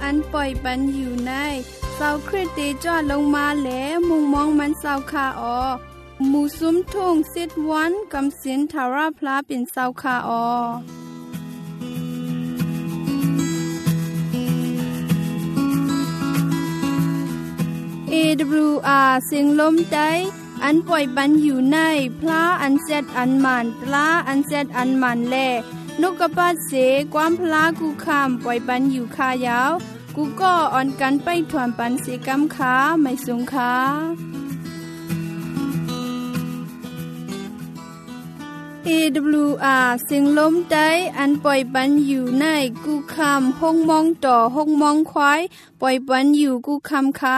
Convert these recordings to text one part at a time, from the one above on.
อันปล่อยปันอยู่ในเศร้าคริสเตจอดลงมาแหลมุงมองมันเศร้าคาออหมู่ซุ้มทุ่งซิดวันกำสินทาราพลาเป็นเศร้าคาออAWR เสียงลมใจอันปล่อยปันอยู่ในพระอันเซตอันมันปลาอันเซตอันมันแลนกกระปาเสความพลากูคำปล่อยปันอยู่คายาวกูก็อ่อนกันไปถวนปันเสกำขาไม่สงขาAWR เสียงลมใจอันปล่อยปันอยู่ในกูคำห้องมองต่อห้องมองควายปล่อยปันอยู่กูคำขา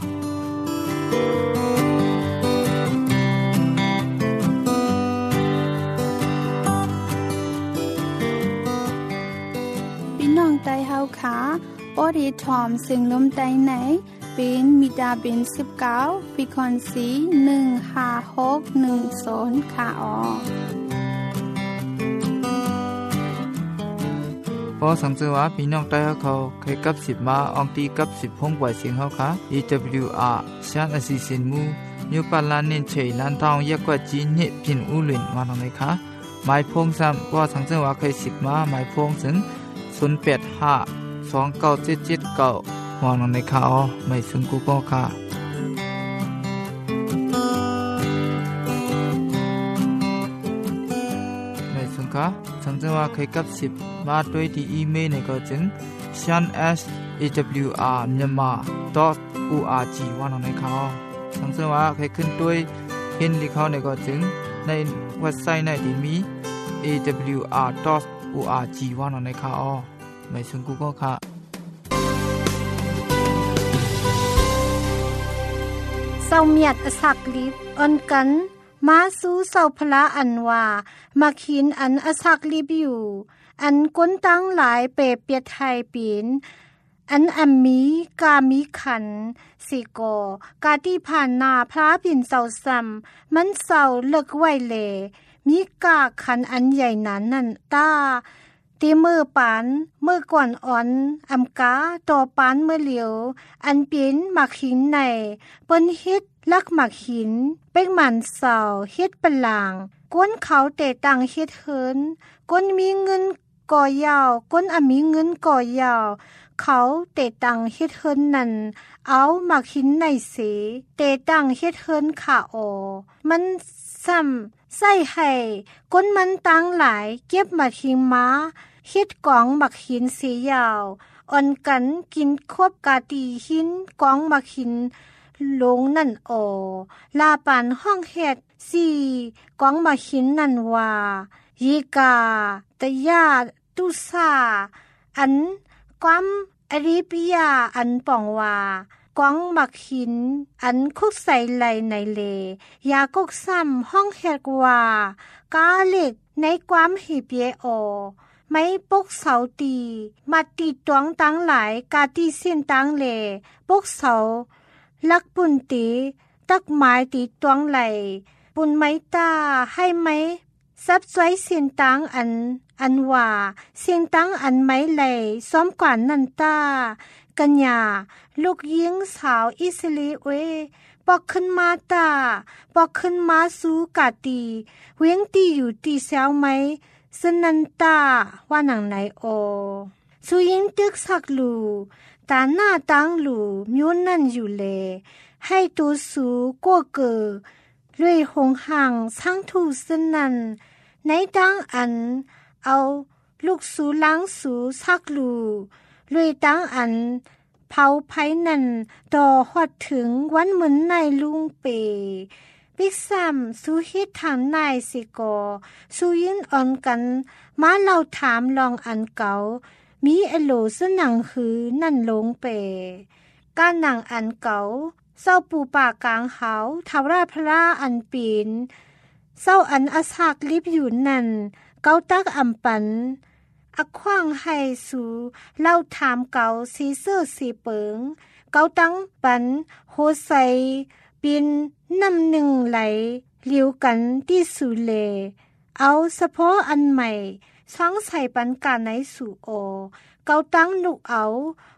พี่น้องไตเฮาขาปอดีทอมเสียงลมใจไหนเป็นมิดาเป็น19ปีคอนสี15610ค่ะอ๋อพอสังเกตว่าพี่น้องใต้เขาเคยกับ10มาอองตีกับ10ห้องปล่อยเสียงเขาค่ะ AWR ชาติสิสินมูนิวปาลานเน้นเฉยลันทองยักกว่าจีนเนี่ยพินอุลินมาทางไหนคะหมายพงซ้ำพอสังเกตว่าเคย10มาหมายพงถึง08529779มองในข่าวไม่ซึ่งกูก็ค่ะไม่ซึ่งค่ะสังเกตว่าเคยกับ10มาด้วยที่อีเมลเนี่ยก็จึง shan@awr.myanmar.org ว่าในข่าวสังเกตว่าเคยขึ้นด้วยเห็นที่เขาเนี่ยก็จึงในเว็บไซต์ในที่มี awr.org ว่าในข่าวไม่ซึ่งกูก็ค่ะเศร้าเมียดอสักลิบอ่อนกันมาสู้เศร้าพละอันว่ามาขินอันอสักลิบอยู่อันก้นตั้งหลายเปเปียไทยปีนอันอัมมีกามีขันสิโกกาที่ผ่านนาพระปิ่นเศร้าซ้ำมันเศร้าเลิกไว้เลมีกาขันอันใหญ่นั้นนั่นตาตีมือปานมือก่อนอ่อนอำกาต่อปานมือเหลียวอันเป็นหมักหินในเปิ้นเฮ็ดลักหมักหินเป็กมันเสาเฮ็ดปะหลางก้นเขาเตะตังเฮ็ดเฮินก้นมีเงินก่อยาวก้นมีเงินก่อยาวเขาเตะตังเฮ็ดเฮินนั่นเอาหมักหินในเสเตะตังเฮ็ดเฮินขาออมันซ้ำใส่ให้ก้นมันตังหลายเก็บมาทิ้งม้าเฮ็ดกองบักหินสียาวอ่อนกันกินควบกาตีหินกองบักหินลงนั่นออลาปานห้องเฮ็ด4กองบักหินนั่นว่ายีกาตะยาตุซาอันความอริปิยาอันป่องว่ากองบักหินอันคุกใส่ไหลในเลยากกซ้ำห้องเฮ็ดว่ากาเล็กในความหิเปียออไม่ปกเสาตีมาตีตวงตั้งหลายกาตีเส้นตั้งเลปกเสาลักปุ่นตีตักไม้ตีตวงไหลปุ่นไม้ตาให้ไม้ซับซ้อยเส้นตั้งอันว่าเส้นตั้งอันไม้ไหลซ้อมกว่านันตากัญญาลูกยิงสาวอิสราเอลปอกขึ้นมาตาปอกขึ้นมาสู้กาตีเวียงตีอยู่ตีแซวไม้สนันตาว่าหนังไหนโอสุยิงตึกสักลูตาหน้าตังลูมิวนั่นอยู่เลให้ตัวสูกัวเกอลุยหงห่างช่างถูสนันในตังอันเอาลูกสูล้างสูสักลูลุยตังอันเผาไผ่นั่นต่อฮอดถึงวันเหมือนในลุงเปบิ๊กซัมสู้ฮิตทางนายสิกอสู้ยินอ่อนกันมาเราถามลองอันเก่ามีอโลสนังหือนั่นลงเปการหนังอันเก่าเศร้าปูป่ากลางเขาทาวราพระอันปีนเศร้าอันอสากลิบอยู่นั่นเกาตักอำปันอขว้างให้สู่เล่าถามเก่าสีเสื้อสีเปิงเกาตังปันโฮไซปินน้ำหนึ่งไหลเลี้ยวกันที่สุเลเอาเฉพาะอันใหม่ช่างใส่ปันการในสู่โอเกาตั้งนุกเอา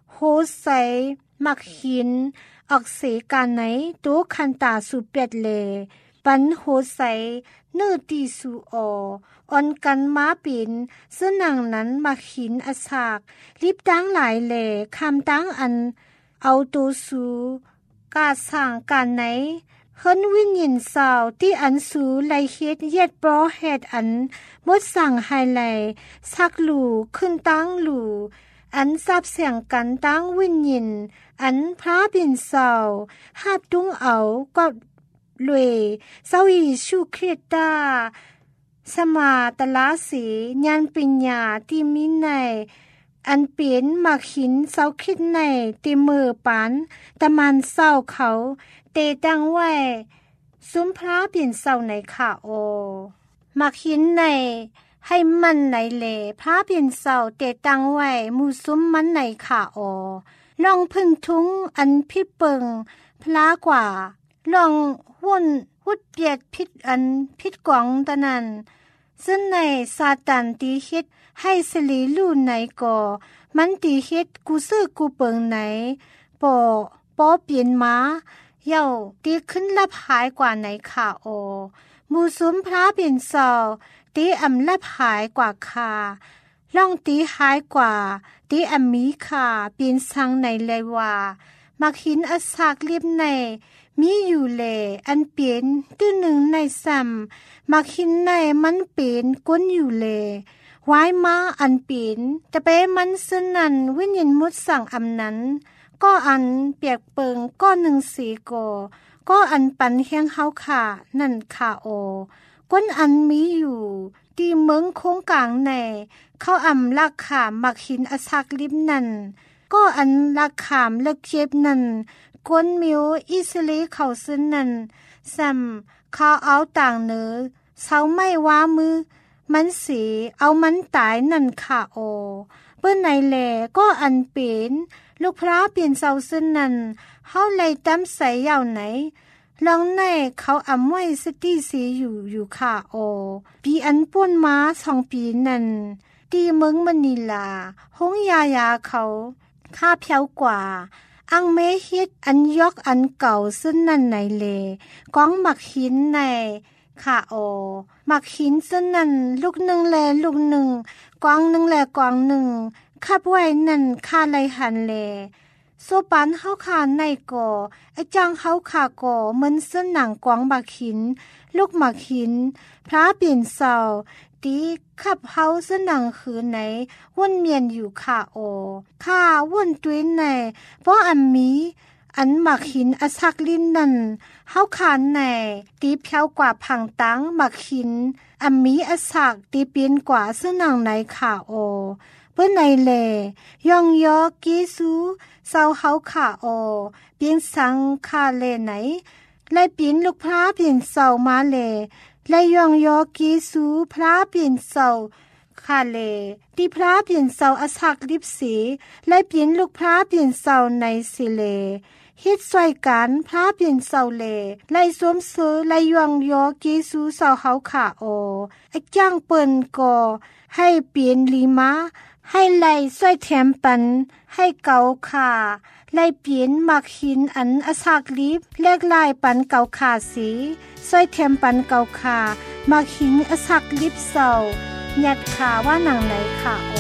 โฮไซมักหินออกเสกาไหนตูคันตาสุเป็ดเลปันโฮไซนื้อตีสูอออนกันม้าปินซึ่งนางนั้นมักหินอสากรีบตั้งหลายเลคำตั้งอันเอาตูสูกาสร้างการไหนเฮินวิญญาณสาวที่อันสูไลเฮ็ดเย็ดปรอเฮ็ดอันมดสั่งไฮไลสักหลู่ขึ้นตั้งหลู่อันซับเสียงกันตั้งวิญญาณอันพระบินสาวหาบตุ้งเอาก็ลุยเศร้าอีชูคริตตาสมาตลาสีญาณปัญญาที่มีในอันเปลี่ยนมักหินเศร้าคิดในตีมือปันตะมันเศร้าเขาเตตั้งไว้ซุ้มพระเปลี่ยนเศร้าในขาโอมักหินในให้มันในเลพระเปลี่ยนเศร้าเตตั้งไว้มูซุ้มมันในขาโอลองพึ่งทุ้งอันพิเปิงพลากว่าลองวุ่นวุดเปียดพิษอันพิษกวางตะนั้นซึ่งในซาตานตีเฮ็ดให้สลีลู่ไหนก่อมันตีเฮ็ดกูซื้อกูเปิงไหนปอเปลี่ยนม้าเย่าตีขึ้นรับหายกว่าไหนขาโอมูสุมพระเปลี่ยนเศร้าตีอำรับหายกว่าคาล่องตีหายกว่าตีอำมีขาเปลี่ยนสังในเลยว่ามักหินอสากเลียบในมีอยู่แลอันเปลี่ยนตื้อหนึ่งในซ้ำมักหินในมันเปลี่ยนก้นอยู่แลไว้มาอันเปลี่ยนแต่เปมันสนันวิญญาณมุดสั่งอำนั้นก็อันเปียกเปิงก็หนึ่งสีก็อันปันเฮียงเฮาขานั่นขาโอก้นอันมีอยู่ตีเมืองโค้งกลางในเข้าอำลักขามมักหินอสากลิบนั่นก็อันลักขามเล็กเจ็บนั่นกวนมิวอิสลีเขาซึ่งนั่นซ้ำเขาเอาต่างเนื้อเศร้าไม่ว่ามือมันสีเอามันตายนั่นขาโอเปิ้นในแลก็อันเปลี่ยนลูกพระเปลี่ยนเศร้าซึ่งนั่นเฮาไล่ตั้มใส่ยาวไหนลองในเขาอำไว้สติสีอยู่ขาโอปีอันป่วนม้า2 ปีนั่นตีเมืองมะนิลาหงยาเขาข้าเพียวกว่าอังเมฮิตอันยอกอันเก่าซึ่งนั่นในเลกองหมักหินในขาโอหมักหินซึ่งนั่นลูกหนึ่งแลลูกหนึ่งกองหนึ่งแลกองหนึ่งขับไว้นั่นคาไลหันเลโซปันเฮาขาในก่อไอจังเฮาขาก่อเหมือนซึ่งหนังกองหมักหินลูกหมักหินพระเปลี่ยนเศร้าตีขับเฮาสนังคืนไหนวนเมียนอยู่ขาโอข้าวนตุ้ยในเพราะอันมีอันหมักหินอสักลินนั่นเฮาขานในตีเพียวกว่าผังตังหมักหินอันมีอสักตีเปลี่ยนกว่าสนังในขาโอเปิ้นในเลยองยอกีซูเศร้าเฮาขาโอเปลี่ยนสังคาเลไหนไล่เปลี่ยนลูกพระเปลี่ยนเศร้ามาเลไลยองยอกีสูพระเปลี่ยนเศร้าคาเลที่พระเปลี่ยนเศร้าอสักลิบสีไลเปลี่ยนลูกพระเปลี่ยนเศร้าในสิเลฮิตสวยกันพระเปลี่ยนเศร้าเลไลสวมเสือไลยองยอกีสูเศร้าเฮาขาโอไอจ้างเปิ้นก่อให้เปลี่ยนลีมาให้ไลสวยแถมปันให้เกาขาไล่เปลี่ยนหมักหินอันอสากลิบแลกลายปันเกาขาสีสร้อยเทียมปันเกาขาหมักหินอสากลิบเศร้ายัดขาว่าหนังไหนขาโอ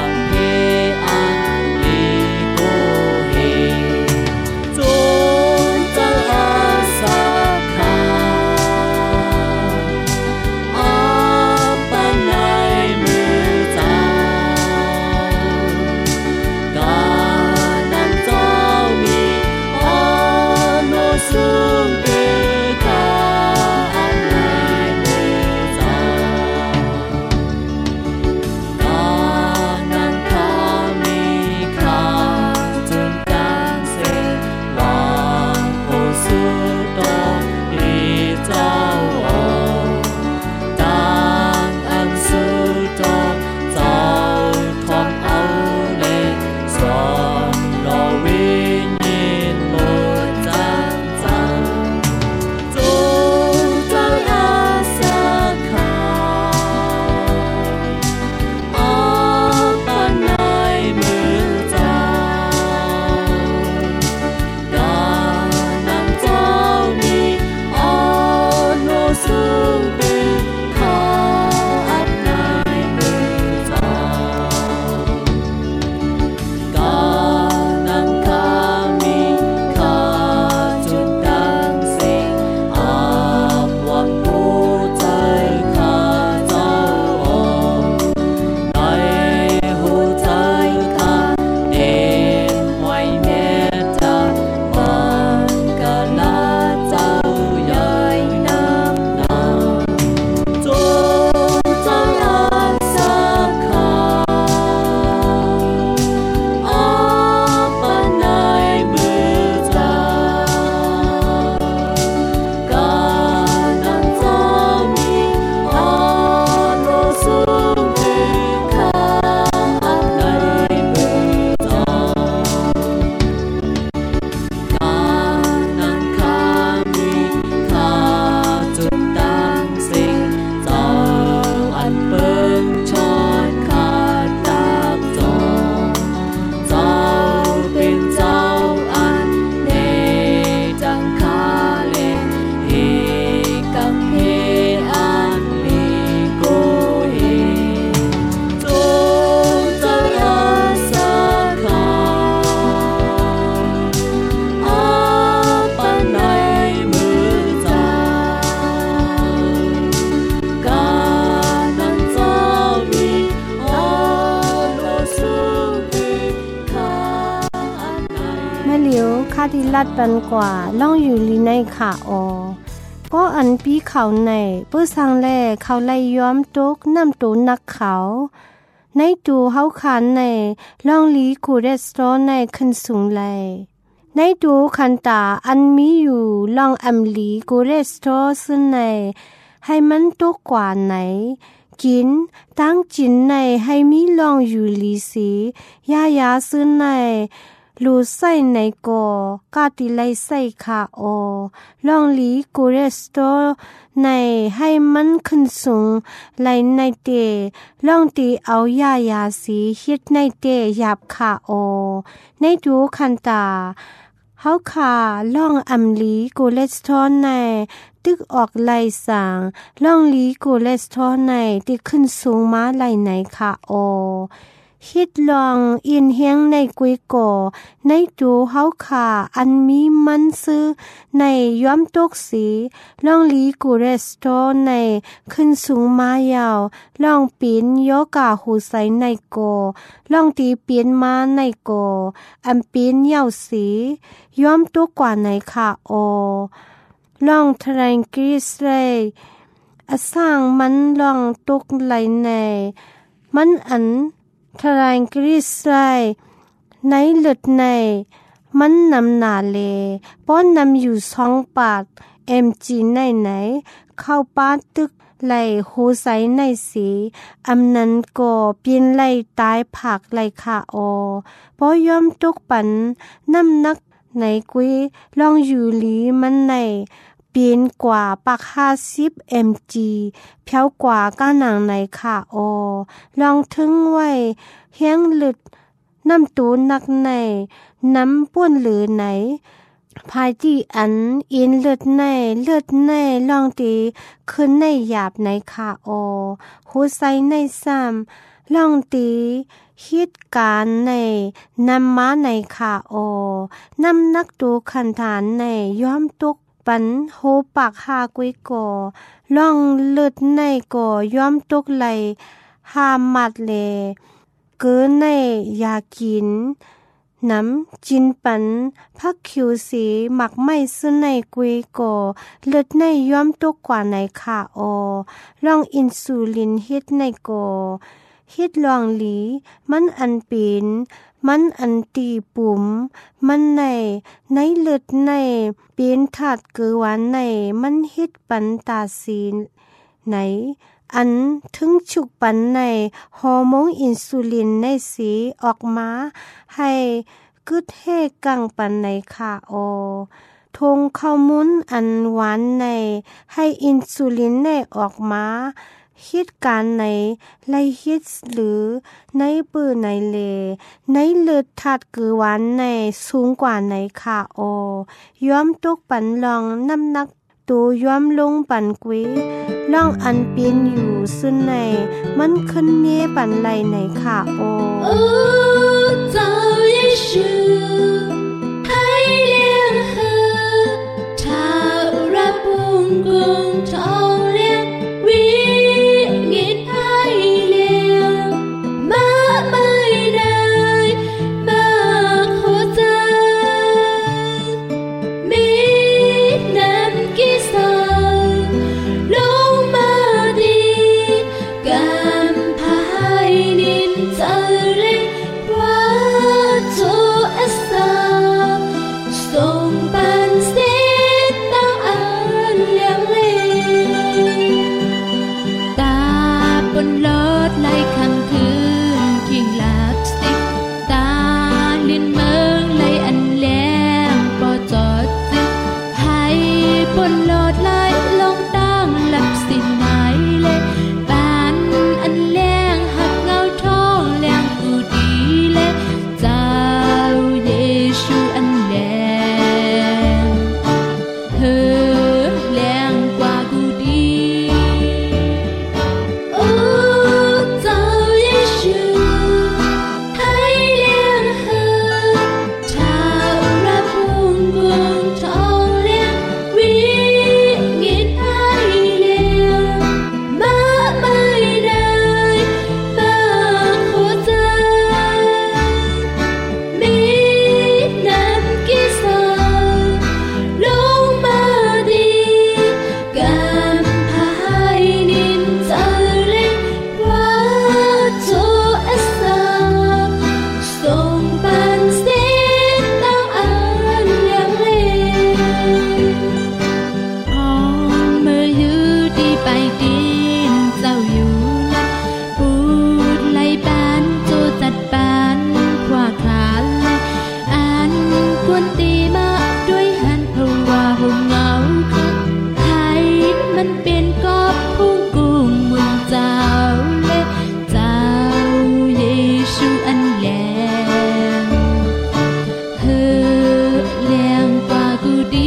Chúa มะเหลียวคาดิลัดปันกว่าล่องอยู่ลีในขาออก็อันปีเขาในเปื้อสังแลเขาไล่ย้อมตกน้ำตูนักเขาในตูเฮาขานในล่องลีคูเรสโตรในขึ้นสูงไลในตูคันตาอันมีอยู่ล่องอำลีคูเรสโตรซึ่งในให้มันตกกว่าไหนกินตั้งจินในให้มีล่องอยู่ลีสียาซึ่งในลูใส่ในกอกาติไลใส่ขาโอลองลีกูเรสโตในให้มันขึ้นสูงไหลในเตลองตีเอายาสีฮิตในเตหยาบขาโอในดูคันตาเฮาขาล่องอำลีกูเลสโตในตึกออกไหลสางล่องลีกูเลสโตในที่ขึ้นสูงมาไหลในขาโอฮิตลองอินเฮียงในกุยก่อในจูเฮาขาอันมีมันซื้อในย้อมตกสีลองลีกูเรสโตในขึ้นสูงมายาวลองปีนโยกาหูใสในก่อลองตีเปลี่ยนมาในก่ออันปีนยาวสีย้อมตกกว่าในขาโอลองทรังกริสเลยสร้างมันลองตกไหลในมันอันทรายกริสไลในเลือดในมันนำหนาเลป้อนนำอยู่2 ปากmg ในเข้าป้าตึกไหลหูใสในสีอำนั้นก็เปลี่ยนไหลตายผักไหลขาออป้อย่อมตกปันน้ำนักในกุยลองอยู่หลีมันในเปลี่ยนกว่าปาก50 mg เพียวกว่าก้าหนังในขาโอลองถึงไว้เฮียงหลึดน้ำตูนักในน้ำป้วนหรือไหนภายที่อันอินเลือดในลองตีขึ้นในหยาบในขาโอหูใสในซ้ำลองตีฮิตการในนำมาในขาโอน้ำนักดูคันฐานในย้อมตกปันโหปากหากุยก่อล่องเลือดในก่อย้อมตกไหลหามัดเลเกินในยากินน้ำจินปันพักคิวสีหมักไม่ซึ่งในกุยก่อเลือดในย้อมตกกว่าในขาออล่องอินซูลินฮิตในก่อฮิตลองหลีมันอันเป็นมันอันตีปุ่มมันในเลือดในเป็นถาดเกือหวานในมันฮิตปันตาสีไหนอันถึงฉุกปันในฮอร์โมนอินซูลินในสีออกมาให้กึดเฮกังปันในขาโอทงข้าวมุนอันหวานในให้อินซูลินในออกมาฮิตการในไลฮิตหรือในปื้อในเลในเลือดถาดเกือหวานในสูงกว่าในขาโอย้อมตกปันลองน้ำนักตูย้อมลงปันกุยล่องอันเปลี่ยนอยู่ซึ่งในมันขึ้นเมปันไหลในขาโอ哦，早也是海莲河，它让不公长亮，为你海莲，妈妈来，妈好在，没能给上，龙马的干排林走嘞。 วนตีมาด้วยหันเพราะว่าห่มเหงาให้มันเป็นกอบพุ่งกุ้งมุนเจ้าและเจ้าเยซูอันแลงเฮอแรงกว่ากูดี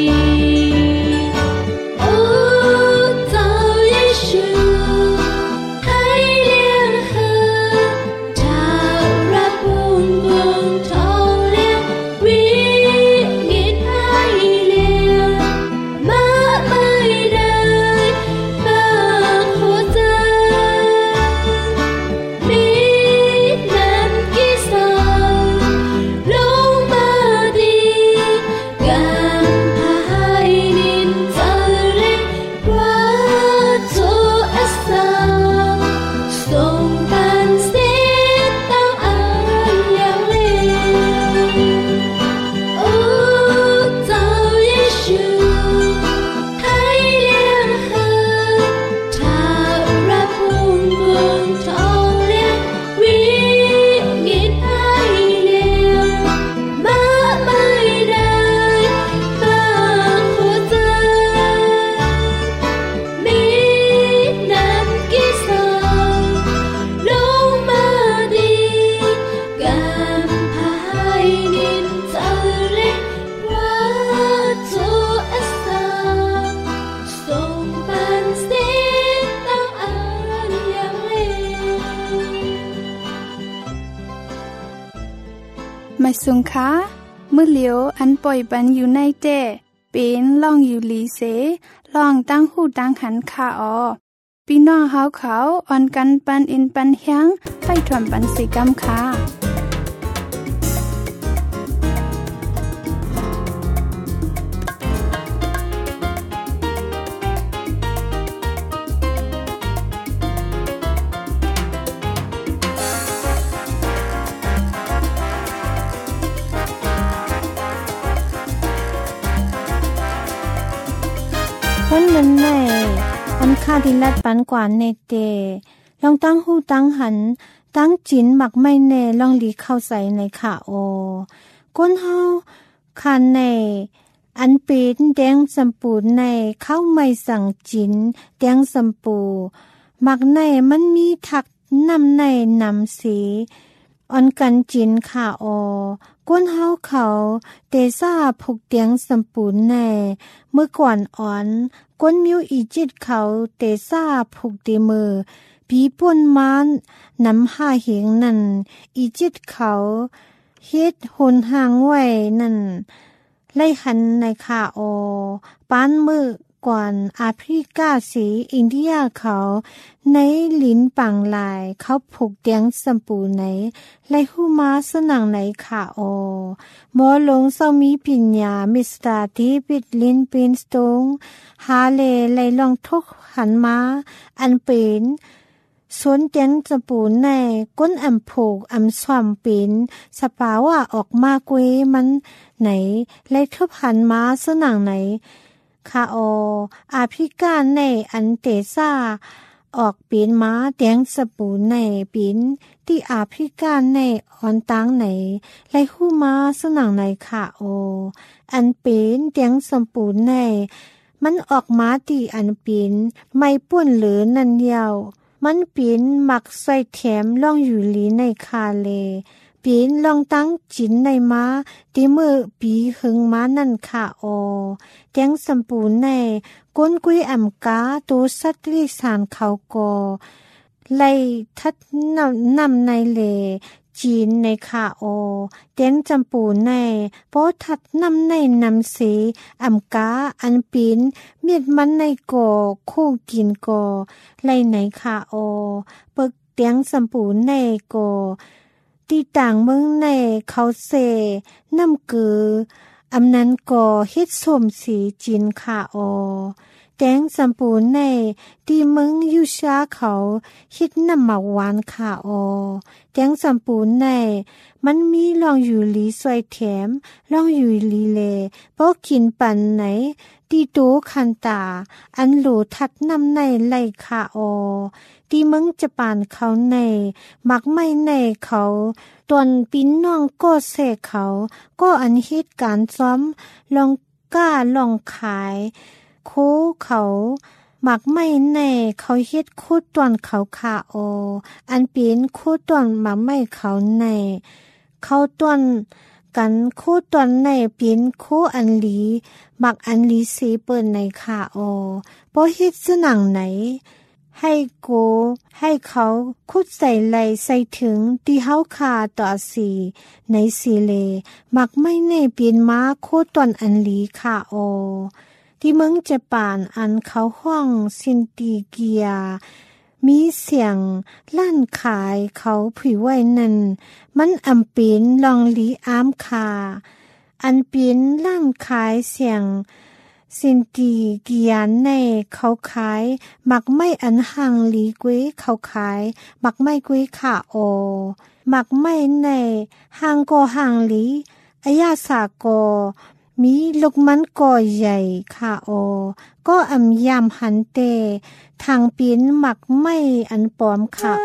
ไม่สงค้ามื้อเหลียวอันปล่อยปันอยู่ในเต้เป็นล่องอยู่หลีเสล่องตั้งหูตั้งหันคาออพี่น้องเฮาเขาอ่อนกันปันอินปันเฮียงไปถวมปันสิกรรมค่ะคนนั้นแน่อันค่าที่ลัดปันกว่าเนเตลองตั้งหูตั้งหันตั้งจินหมักไม่แน่ลองหลีเข้าใส่ในขาโอก้นเฮาคันในอันเป็นแดงสำปูในเข้าไม่สั่งจินแดงสำปูหมักในมันมีทักนำในนำสีอ่อนกันจินขาโอก้นเฮาเขาเตซ่าผูกเตียงสำปูในเมื่อก่อนอ่อนก้นมิวอีจิตเขาเตซ่าผูกตีมือผีป่วนมานนำห้าเหงนั่นอีจิตเขาเฮ็ดหนห่างไว้นั่นไล่หันในขาโอปานมือก่อนแอฟริกาสีอินเดียเขาในลิ้นปังลายเขาผูกเตียงสำปูไหนไล่หูมาสนังในขาโอหมอลงเศร้ามีปัญญามิสตาร์ที่ปิดลิ้นเป็นสตงหาเลไล่ลองทุกหันมาอันเป็นสวนเตียงสำปูในก้นอำผูกอำส่อมเป็นสปาว่าออกมากเวมันไหนไล่ทุบหันมาสนังไหนคาโออาพิกาในอันเตซ่าออกปีนม้าเตียงสปูในปีนที่อาพิกาในออนตังในไลหูม้าสนังในคาโออันปีนเตียงสปูในมันออกม้าที่อันปีนไม่ป่วนหรือนันเดียวมันปีนหมักใส่แถมล่องอยู่ลีในคาเลปีนลองตั้งจินในม้าตีมือปีหึงม้านั่นค่ะโอเตียงสำปูในก้นกุยอ่ำกาตัวสัตว์ลิสานเขากอไล่ทัดนำในเลจีนในค่ะโอเตียงจำปูในโปทัดนำในนำสีอ่ำกาอันปีนเมียดมันในกอโค้งกินกอไล่ในค่ะโอเปิกเตียงสำปูในกอที่ต่างเมืองในเขาเซน้ำเกืออำนั้นก่อเฮ็ดสมสีจีนค่ะออแตงสำปูในที่มึงอยู่ชาเขาคิดนำมาหวานค่ะแตงสำปูในมันมีลองอยู่ลีสวยแถมลองอยู่ลีเลพอกินปันไหนตีโตคันตาอันโหลทัดนำในไหลค่ะที่มึงจะปานเขาในมักไม่ในเขาตวนปิ้นน้องก็เสกเขาก็อันเหตุการณ์ซ้อมลองกล้าลองขายโคเขามักไม่ในเขาเฮ็ดโคตวนเขาค่ะอันเป็นโคตวนมักไม่เขาในเขาตวนกันโคตวนในเป็นโคอันลีมักอันลีเสเปิ้นในค่ะบ่เฮ็ดซะหนังไหนให้โกให้เขาคุดใส่ไหลใส่ถึงที่เฮาคาต่อสีในสีเลมักไม่ในเปลี่ยนม้าโคตวนอันลีค่ะที่เมืองจะป่านอันเขาห้องซินติเกียมีเสียงลั่นขายเขาผิวไว้นั่นมันอำเป็นลองลีอามคาอันเป็นลั่นขายเสียงสินตีเกียนในเขาขายมักไม่อันห่างลีกวยเขาขายมักไม่กวยค่ะมักไม่ในห่างก็ห่างลีอายาสากอมีลูกมันก่อใหญ่ค่ะก็อำยามหันเตทางปีนมักไม่อันปลอมค่ะ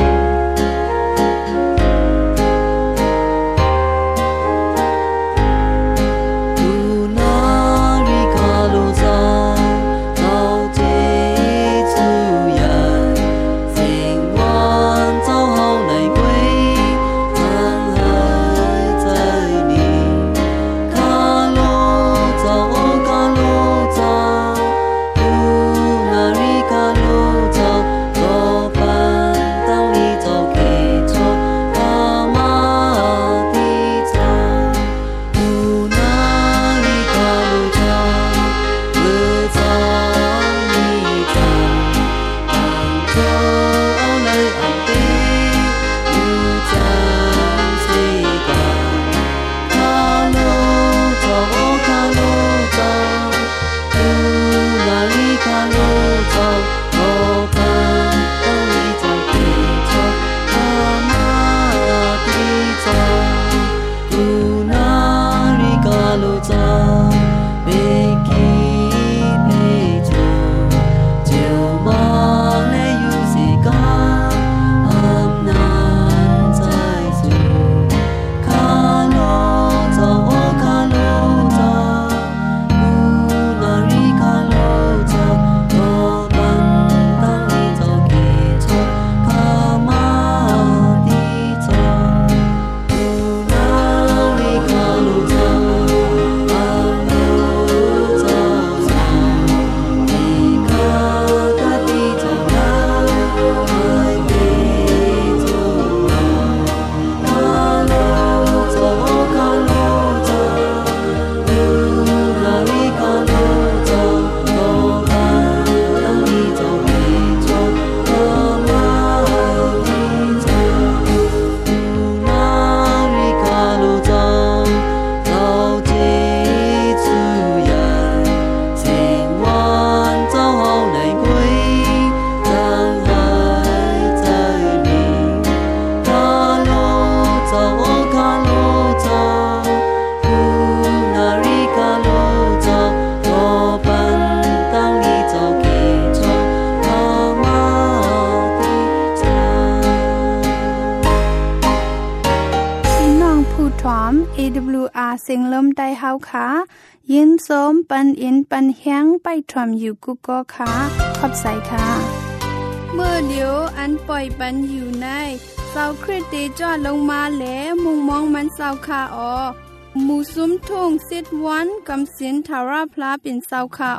AWR เสียงลมได้เฮาค่ะยินโสมปันอินปันแห้งไปถ่อมอยู่กุกก็ค่ะขอบใจค่ะเมื่อเดียวอันปล่อยปันอยู่ในเสาคริสต์จอดลงมาแล้วมุงมองมันเสาคาหมู่ซุ้มทุ่งซิดวันกำสินทาราพลาเป็นเสาคา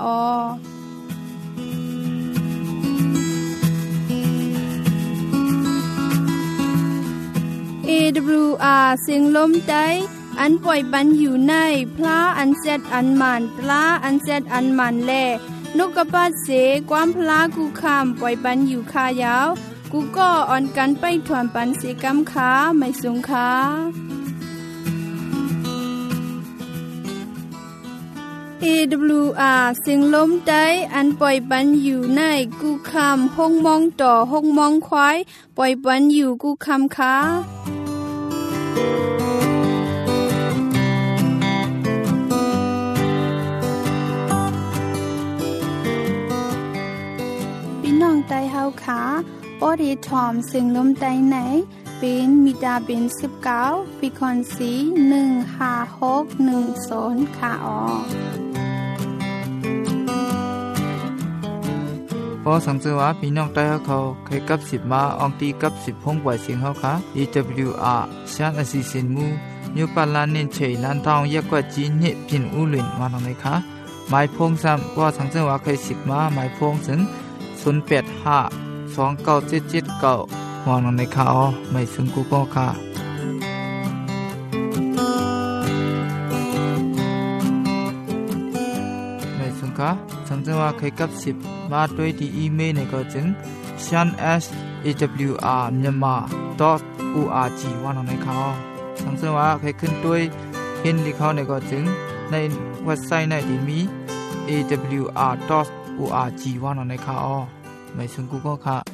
AWR เสียงลมได้อันปล่อยปันอยู่ในพระอันเซดอันมันตลาอันเซดอันมันแลนกกระปาเสความพลากูคำปล่อยปันอยู่คายาวกูก็อ่อนกันไปถวนปันเสกำขาไม่สูงขา AWR เสียงลมใต้อันปล่อยปันอยู่ในกูคำห้องมองต่อห้องมองควายปล่อยปันอยู่กูคำค้าพี่น้องใต้เฮาขาปอดีทอมเสียงลมใต้ไหนเป็นมิดาเป็น19ปีคอนสี15610ค่ะอ๋อพอสังเกตว่าพี่น้องใต้เขาเคยกับ10มาอองตีกับ10ห้องปล่อยเสียงเฮาค่ะ EWR ชานอสิสินมูนิวปาลานินเฉยลันทองยักกว่าจีนเนี่ยพินอูหลินมาตรงไหนคะหมายพงซ้ำว่าสังเกตว่าเคย10มาหมายพงถึง08529779มองในข่าวไม่ซึ่งกูก็ค่ะไม่ซึ่งค่ะสังเกตว่าเคยกับ10มาด้วยที่อีเมลในก็จึง shan@awr.myanmar.org ว่าในข่าวสังเกตว่าเคยขึ้นด้วยเห็นที่เขาในก็จึงในเว็บไซต์ในที่มี awr.org ว่าในข่าวไม่ซึ่งกูก็ค่ะ